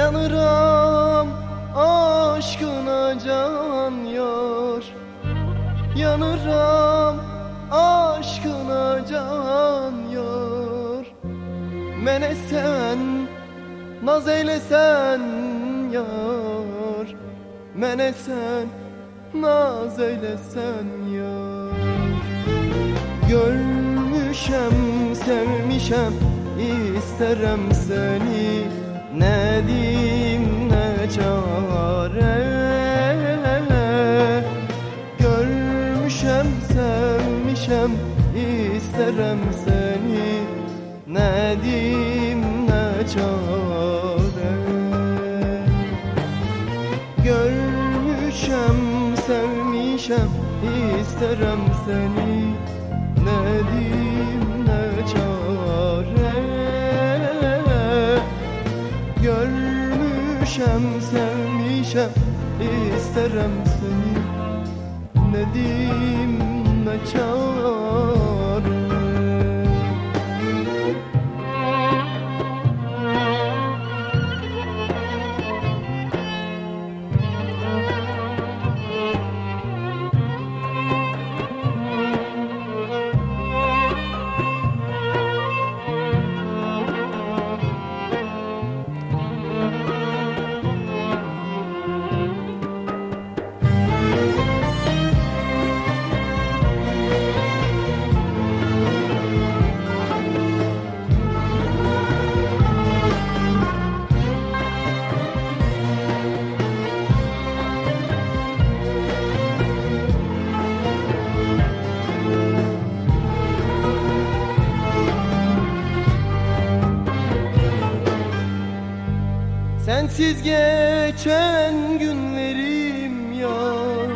Yanıram aşkına can yar, yanıram aşkına can yar. Mene sen naz eylesen yar, mene sen naz eylesen yar. Görmüşem, sevmişem, isterem seni, ne diyeyim ne çare. Görmüşem, sevmişem, isterem seni, ne diyeyim ne çare. Görmüşem, sevmişem, isterem seni, ne diyeyim ne çare. Görmüşem, sevmişem, isterem seni, ne diyeyim ne çare. Sensiz geçen günlerim yar,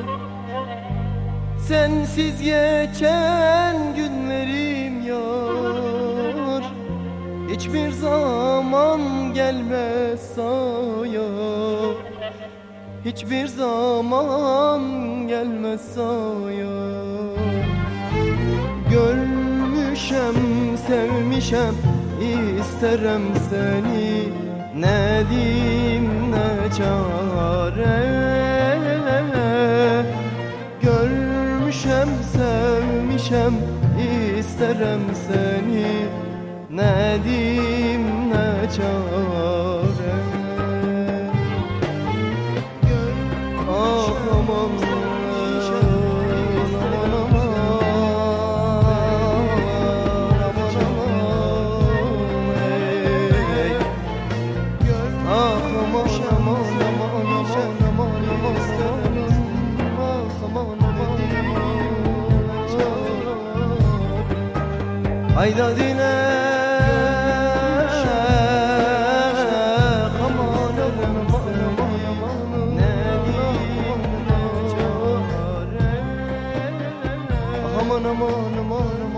sensiz geçen günlerim yar. Hiçbir zaman gelmez saya, hiçbir zaman gelmez saya. Görmüşem, sevmişem, isterem seni, ne diyeyim ne çare. Görmüşem, sevmişem, isterem seni, ne diyeyim ne çare. Ah aman hayda dile aman ne diyeyim ne çare. Aman aman aman